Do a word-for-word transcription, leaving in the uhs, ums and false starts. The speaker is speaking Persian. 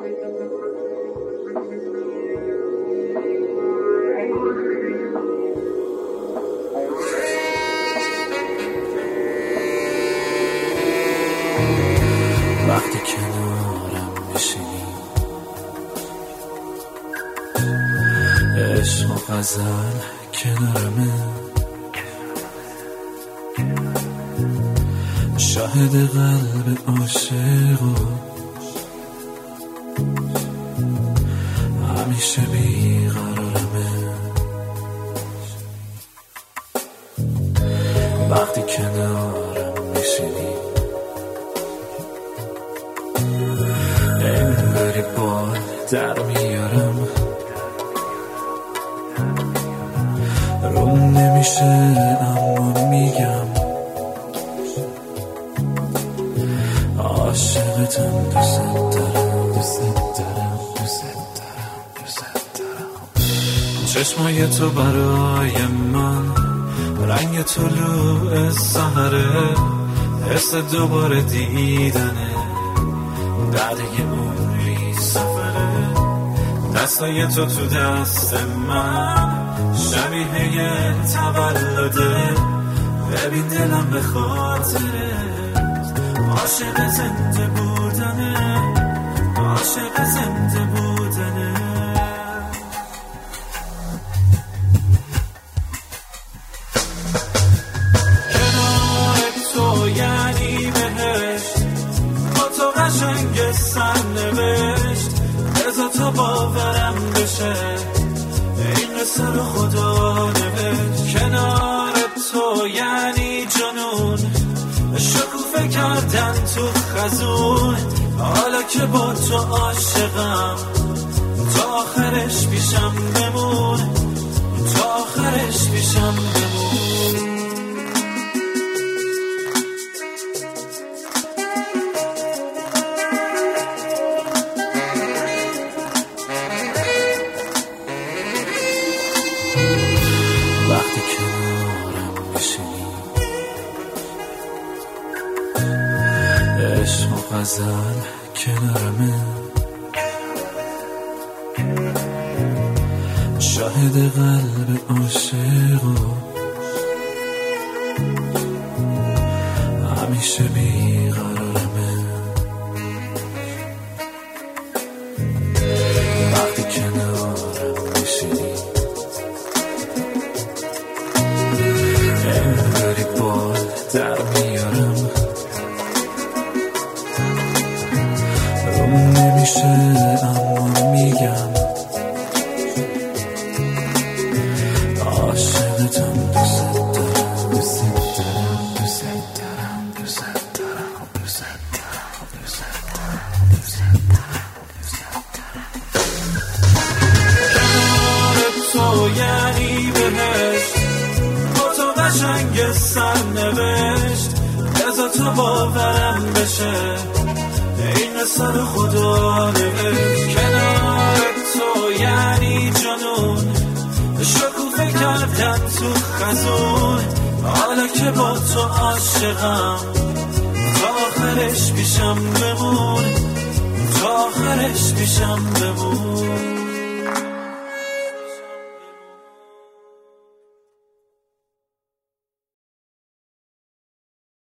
وقتی کنارم میشینی عشق و غزل کنارمه، شاهد قلب عاشق و همیشه بیقرارمه. وقتی کنارم میشینی انگاری بال در میارم، روم نمیشه اما میگم عاشقتم، دوست دارم دوست دارم دوست دارم دوست دارم. چشمای تو برای من رنگ طلوع سحره، حس دوباره دیدنه، بعد یه عمری سفره. دستای تو تو دست من شبیه یه تولده، ببین دلم به خاطرت عاشق زنده بودنه، عاشق زنده بودنه. کنار تو یعنی بهشت، با تو قشنگ سرنوشت، بذار تا باورم بشه این قصه رو خدا نوشت. کنار تو یعنی جنون، شکوفه کردن تو خزون، حالا که با تو عاشقم تا آخرش پیشم بمون، تا آخرش پیشم بمون. وقتی کنارم میشینی عشق و غزل کنارمه، شاهد قلب عاشق و همیشه بیقرارمه. وقتی کنارم میشینی انگاری بال در میارم، روم نمیشه اما میگم عاشقتم، دوست دارم دوست دارم دوست دارم دوست دارم دوست دارم دوست دارم دوست دارم دوست دارم. کنار تو یعنی بهشت، با تو قشنگ سرنوشت، بذار تا باورم بشه این قصه رو خدا نوشت. کنار تو یعنی جنون، شکوفه کردن تو خزون، حالا که با تو عاشقم تا آخرش پیشم بمون، تا آخرش پیشم بمون.